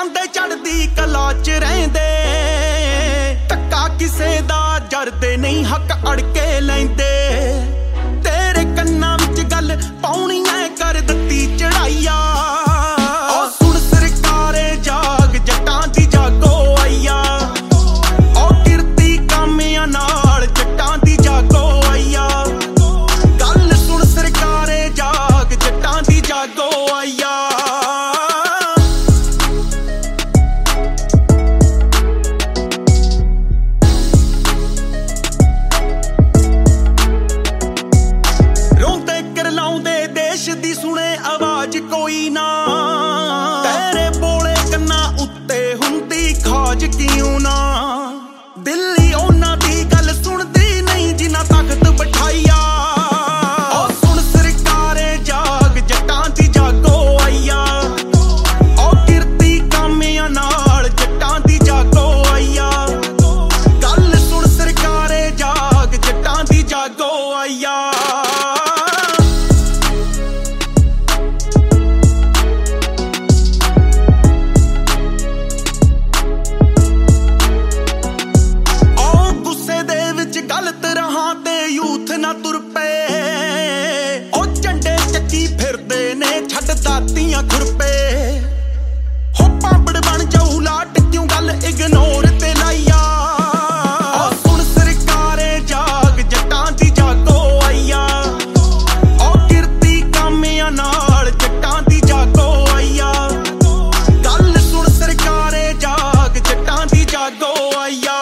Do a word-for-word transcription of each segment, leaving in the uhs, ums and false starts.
ਜਾਂਦੇ ਚੜਦੀ ਕਲਾ ਚ ਰਹਿੰਦੇ ਧੱਕਾ ਕਿਸੇ ਦਾ ਜਰਦੇ ਨਹੀਂ ਹੱਕ ਅੜ ਕੇ ਲੈਂਦੇ ਤੇਰੇ ਕੰਨਾਂ ਵਿੱਚ ਗੱਲ ਪਾਉਣੀ ਐ ਕਰ ਦਿੱਤੀ ਚੜਾਈਆ ਉਹ ਸੁਣ ਸਰਕਾਰੇ ਜਾਗ ਜੱਟਾਂ ਦੀ ਜਾਗੋ ਆਈਆ ਉਹ ਕਿਰਤੀ ਕਾਮਿਆਂ ਨਾਲ ਜੱਟਾਂ ਦੀ ਜਾਗੋ ਆਈਆ ਗੱਲ ਸੁਣ ਸਰਕਾਰੇ ਜਾਗ ਜੱਟਾਂ ਦੀ ਜਾਗੋ ਆਈਆ ਦੀ ਸੁਣੇ ਆਵਾਜ਼ ਕੋਈ ਨਾ ਤੇਰੇ ਬੋਲੇ ਕੰਨਾਂ ਉੱਤੇ ਹੁੰਦੀ ਖਾਜ ਕਿਉਂ ਨਾ ਦਿੱਲੀ ਉਹਨਾਂ ਦੀ ਗੱਲ ਸੁਣਦੀ ਨਹੀਂ ਜਿਨ੍ਹਾਂ ਤਾਕਤ ਬਿਠਾਈਆ ਉਹ ਸੁਣ ਸਰਕਾਰੇ ਜਾਗ ਜੱਟਾਂ ਦੀ ਜਾਗੋ ਆਈਆ ਉਹ ਕਿਰਤੀ ਕਾਮਿਆਂ ਨਾਲ ਜੱਟਾਂ ਦੀ ਜਾਗੋ ਆਈਆ ਗੱਲ ਸੁਣ ਸਰਕਾਰੇ ਜਾਗ ਜੱਟਾਂ ਦੀ ਜਾਗੋ ਆਈਆ ਗਲਤ ਰਹਾਂ ਤੇ ਯੂਥ ਨਾ ਤੁਰ ਪਏ ਉਹ ਝੰਡੇ ਚੱਕੀ ਫਿਰਦੇ ਨੇ ਛੱਡ ਦਾਤੀਆਂ ਖੁਰਪੇ ਹੋ ਪਾਪੜ ਬਣ ਜਾਊ ਲਾਟ ਕਿਉਂ ਗੱਲ ਇਗਨੋਰ ਤੇ ਲਾਈਆ ਉਹ ਸੁਣ ਸਰਕਾਰੇ ਜਾਗ ਜੱਟਾਂ ਦੀ ਜਾਗੋ ਆਈਆ ਉਹ ਕਿਰਤੀ ਕਾਮਿਆਂ ਨਾਲ ਜੱਟਾਂ ਦੀ ਜਾਗੋ ਆਈਆ ਗੱਲ ਸੁਣ ਸਰਕਾਰੇ ਜਾਗ ਜੱਟਾਂ ਦੀ ਜਾਗੋ ਆਈਆ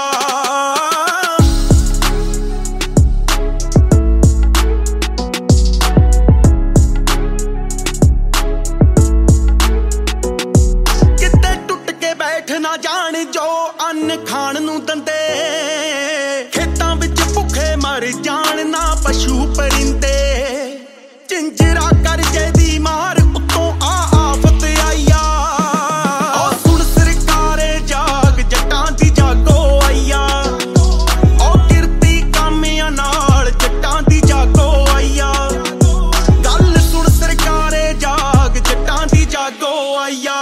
ਨਾ ਜਾਣ ਜੋ ਅੰਨ ਖਾਣ ਨੂੰ ਦੰਦੇ ਖੇਤਾਂ ਵਿੱਚ ਭੁੱਖੇ ਮਰ ਜਾਣ ਨਾ ਪਸ਼ੂ ਪਰਿੰਦੇ ਝਿੰਜਰਾ ਕਰਜੇ ਦੀ ਮਾਰ ਉੱਤੋਂ ਆ ਆਫਤ ਆਈਆ ਉਹ ਸੁਣ ਸਰਕਾਰੇ ਜਾਗ ਜੱਟਾਂ ਦੀ ਜਾਗੋ ਆਈਆ ਉਹ ਕਿਰਤੀ ਕਾਮਿਆਂ ਨਾਲ ਜੱਟਾਂ ਦੀ ਜਾਗੋ ਆਈਆ ਗੱਲ ਸੁਣ ਸਰਕਾਰੇ ਜਾਗ ਜੱਟਾਂ ਦੀ ਜਾਗੋ ਆਈਆ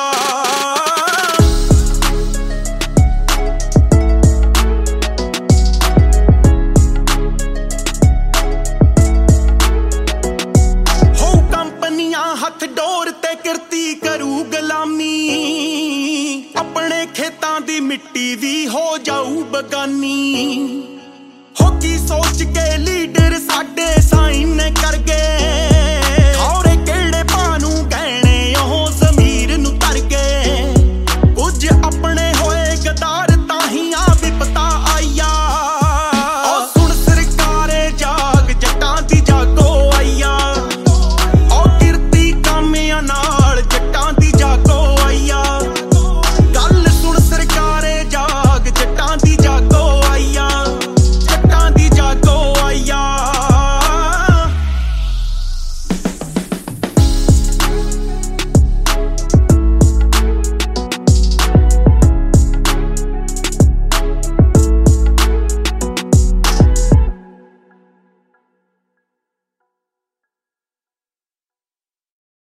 ਹੱਥ ਡੋਰ ਤੇ ਕਿਰਤੀ ਕਰੂ ਗੁਲਾਮੀ ਆਪਣੇ ਖੇਤਾਂ ਦੀ ਮਿੱਟੀ ਵੀ ਹੋ ਜਾਊ ਬਗਾਨੀ ਹੋ ਕੀ ਸੋਚ ਕੇ ਲੀਡਰ ਸਾਡੇ ਸਾਈਨ ਕਰ ਗਏ